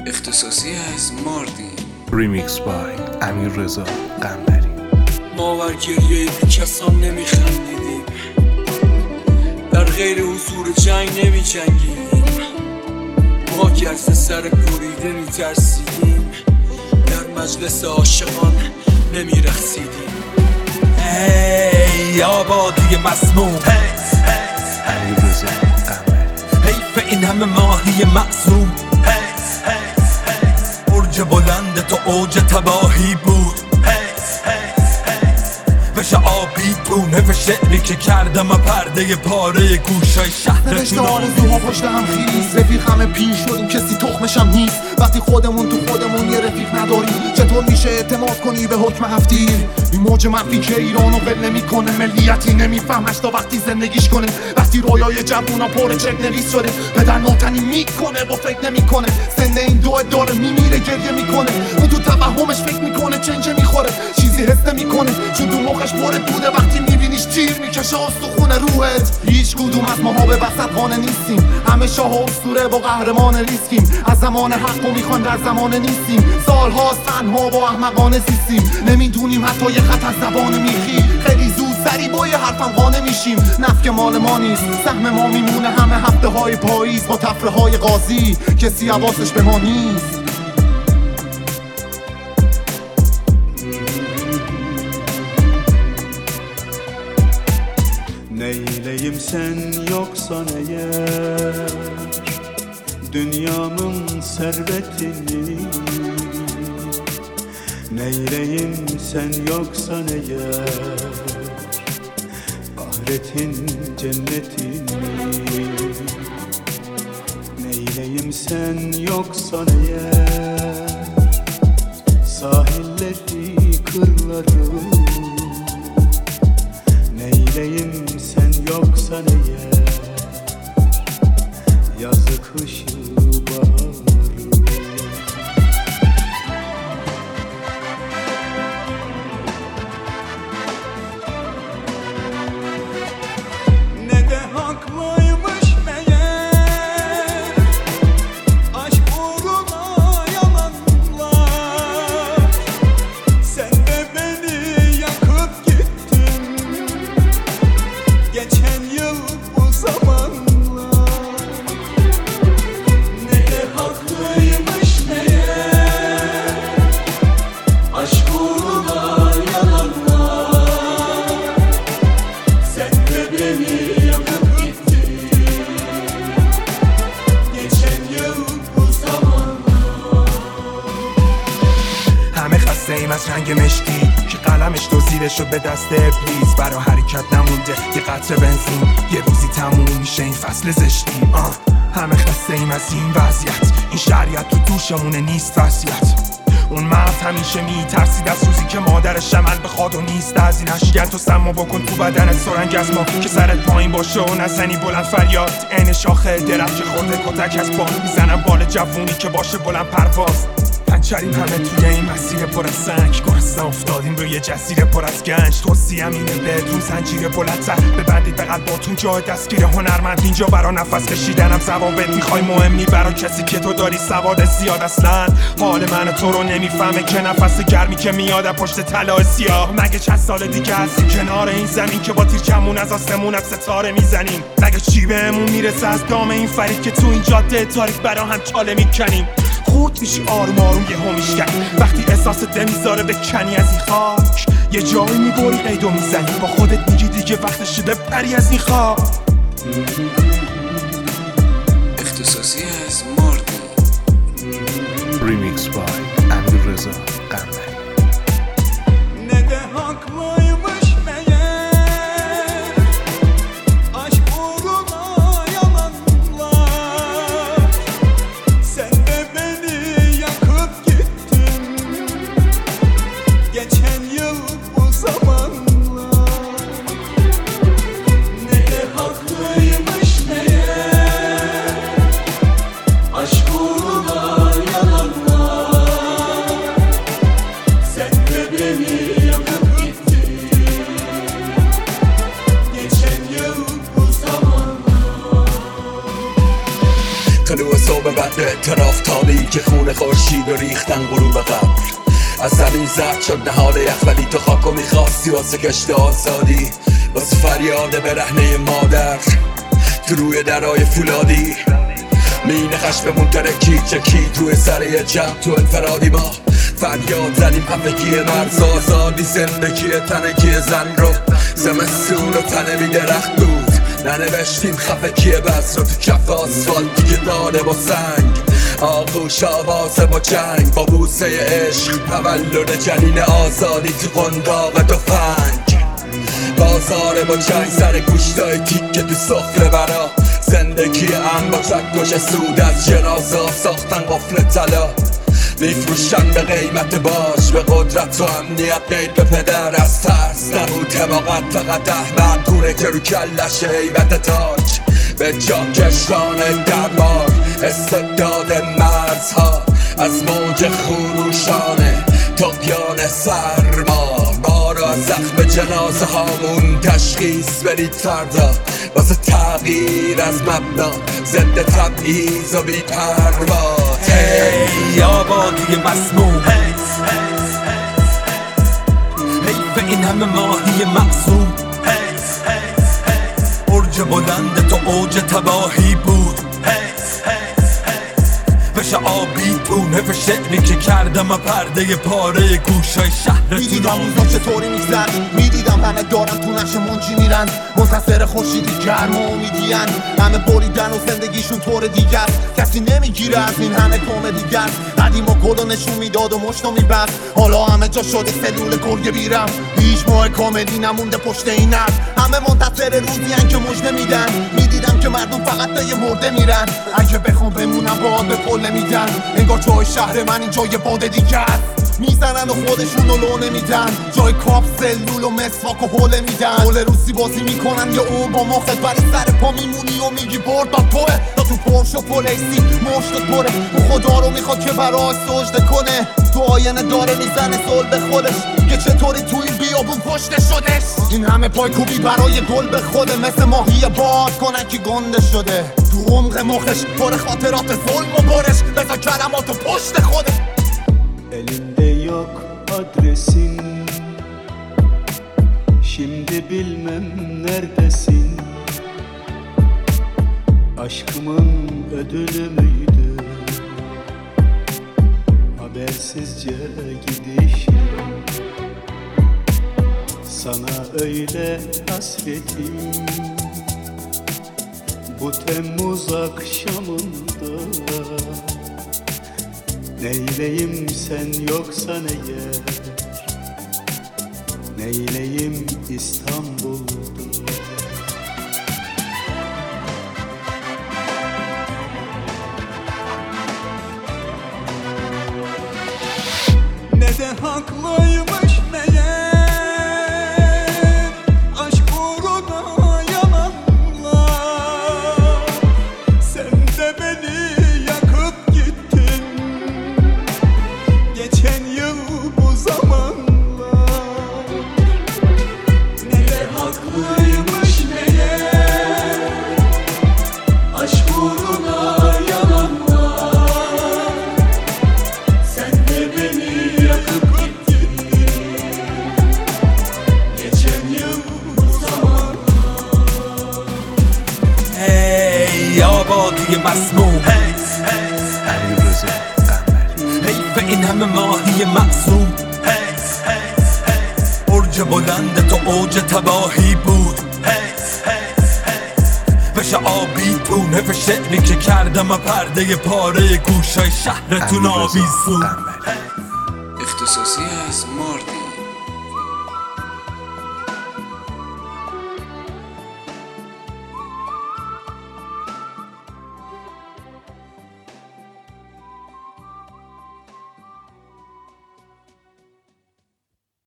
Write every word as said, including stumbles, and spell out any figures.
اختصاصی از ماردین. ریمیکس بای امیر رضا قنبری. ما بر گریه بی کسان نمیخندیدیم، در غیر حضور جنگ نمی جنگیدیم، ما که از سر بریده می ترسیدیم، در مجلس عاشقان نمی رقصیدیم. ای آبادی مسموم، امیر رضا قنبری. حیف این همه ماهی معصوم، برج بلند تو اوج تباهی بود، وش آبی تونه و شعری که کردم پرده پاره گوشای شهر نوشته آرزوها پشت هم خیز، رفیق همه پین شدیم کسی تخمشم نیست. وقتی خودمون تو خودمون یه رفیق نداریم چطور میشه اعتماد کنی به حکم هفتیر؟ این موج منفی که ایرانو ول نمیکنه، ملیتی نمیفهمش تا وقتی زندگیش کنه. وقتی رویای جوونا پر چک نویس شده، پدر ناتنی میکنه با فکر نمیکنه، سن این دو داره میمیره گریه میکنه، اون تو توهمش فکر میکنه چنجه میخوره، چیزی حس نمیکنه چون تو مخش پر دوده. وقتی میبینیش تیر میکشه استخونه روحت. هیچ کدوم از ماها به وسط خانه نیستیم، همه شاه و اسطوره با قهرمان ریسکیم، از زمان حق و میخوان در زمان نیستیم، سالهاست تنها با احمقانه زیستیم، نمیدونیم حتی یه خط از زبان میخی، خیلی زود سری با یه حرفم قانه میشیم. نفت که مال ما نیست، سهم ما میمونه همه هفته های پاییز با تفره های قاضی، کسی حواسش به ما نیست. Neyleyim sen yoksan eğer dünyamın servetini, neyleyim sen yoksan eğer ahiretin cennetini, neyleyim sen yoksan eğer sahilleri kırları, neyleyim sen yoksan eğer yazı kışı baharı. Ne de haklıymış meğer aşk uğruna yalanlar, sen de beni yakıp gittin geçen yıl bu zamanlar. Ne de haklıymış meğer aşk uğruna yalanlar, sen de beni yakıp gittin geçen yıl bu zamanlar. همه خسته ایم از رنگ مشکی که قلمش دزدیده به دست ابلیس، برا حرکت نمونده یه قطره بنزین، یه روزی تموم میشه این فصل زشتی. آه. همه خسته ایم از این وضعیت، این شریعت تو دوشمونه نیست وصیت. اون مرد همیشه میترسید از روزی که مادرش عمل بخواد و نیست از این اشگر تو سما بکن تو بدنت سرنگ از ما که سرت پایین باشه و نزنی بلند فریاد. عین شاخه درخت که خورده کتک از پا میزنم بال جوونی که باشه بلند پرواز. پنچریم همه توی این مسیر پر از سنگ، گرسنه افتادیم روی یه جزیره پر از گنج. توصیه‌ام اینه بهتون زنجیر بلندتر ببندید به قلباتون جای دستگیر هنرمند. اینجا برا نفس کشیدنم ضوابط میخوای مهم نی برا کسی که تو داری سواد زیاد. اصلا حال من تو رو نمیفهمه که نفس گرمی که میاد پشت طلای سیاه. مگه چند سال دیگه هستیم کنار این زمین که با تیر کمون از آسمون از ستاره میزنیم؟ مگه چی بهمون میرسه از دام این فرید که تو این جاده تاریک برا هم چاله میکنیم؟ خورد میشی آروم آروم یه هو میشکن وقتی احساس ده میذاره به کنی از این خاک. یه جایی میبری قیدو میزنی با خودت میگی دیگه وقت شده پری از این خاک. اختصاصی از ماردین. ریمیکس بای امیر رضا قنبری. Ne de haklıymış meğer aşk uğruna yalanlar, sen de beni yakıp gittin geçen yıl bu zamanlar. Ne de haklıymış meğer طلوع صبح بعد اعتراف تابی که خون خورشید و ریختن غروب قبر. از زمین زرد شد نهال یخ ولی تو خاکو میخواستی واسه کشت آزادی، واسه فریاد برهنه مادر تو روی درای فولادی. مینه خشممون ترکی چکی توی سر یه جمع تو انفرادی ما فریاد زدیم خفگی مرز آزادی، زندگی تنگی زن رو زمستون و تنه بی درخت بود. ننوشتیم خفگی بس رو تو کف آسفالت دیگه داده با سنگ، آغوش آوازه با جنگ، با بوسه عشق تولد جنین آزادی تو قنداق تفنگ. بازاره با جنگ سر گوشتای تیکه تو سفره برا، زندگی هم با چکش سود از جنازه ساختن قفل طلا. میفروشن به قیمت باش به قدرت و امنیت قید به پدر، از ترس نبود حماقت فقط احمد گونه که رو کلش هیبت تاج به جا کشان دربار استبداد مرزها از موج خروشانه طغیان سرما. ما را زخم جنازه هامون تشخیص برید فردا واسه تغییر از مبنا ضد تبعیض و بی پروا. هی آبادی مسموم، حیف این همه ماهی مقصوم، برج بلند تو اوج تباهی بود، بشه آبی تو نف شعری که کردم پرده پاره گوشای شهر. میدیدم روزا چطوری میگذشت، میدیدم همه دارن تو نقش منجی میرن، منتصر خورشیدی گرم و امیدین، همه بریدن و زندگیشون طور دیگر، کسی نمیگیره از این همه کمدیگر. قدیم و گل و نشون میداد و مشتو میبست، حالا همه جا شده سلول گرگ بیرم، هیچ ماه کاملی نمونده پشت این نر، همه منتصر روزی هن که مژده میدن. میدیدم که مردم فقط به یه مرده میرن، اگه بخوام بمونم باید به پل میدن، انگار جای شهر من این جای باد دیگه است. میزنن و خودشون رو لو نمیدن، جای کاپ سلول و مسواک و حوله میدن. حول روسی بازی میکنن یا او با مخت ولی سر پا میمونی و میگی برد با توه. تا تو پرش و پلیسی مشتت پره، او خدا رو میخواد که برای سجده کنه، تو آینه داره میزنه سل به خودش که چطوری تو این بیابون کشته شدش. این همه پای کوبی برای گل به خوده، مثل ماهی باد کنن که گنده شده، تو عمق مخش پر خاطرات ظلم و برش، بذار کلماتو پشت خودش. Elinde yok adresin, şimdi bilmem neredesin. Aşkımın ödülü müydü habersizce gidişim? Sana öyle hasretim bu Temmuz akşamında. Neyleyim sen yoksan eğer, neyleyim İstanbul'da. Ne de haklıymış meğer, aşk uğruna yalanlar. Sen de beni yakıp gittin geçen yıl bu zamanlar. Ne de haklıymış meğer, aşk uğruna yalanlar. Sen de beni yakıp gittin geçen yıl bu zamanlar. هی آبادی مسموم، امیر رضا قنبری. حیف این همه ماهی مقصوم، برج بلند تو اوج تباهی بود، بشه آبی تو نف شعری که کردم پرده پاره گوشای شهرتون امیر رضا آویزون. قنبری. اختصاصی از مارتی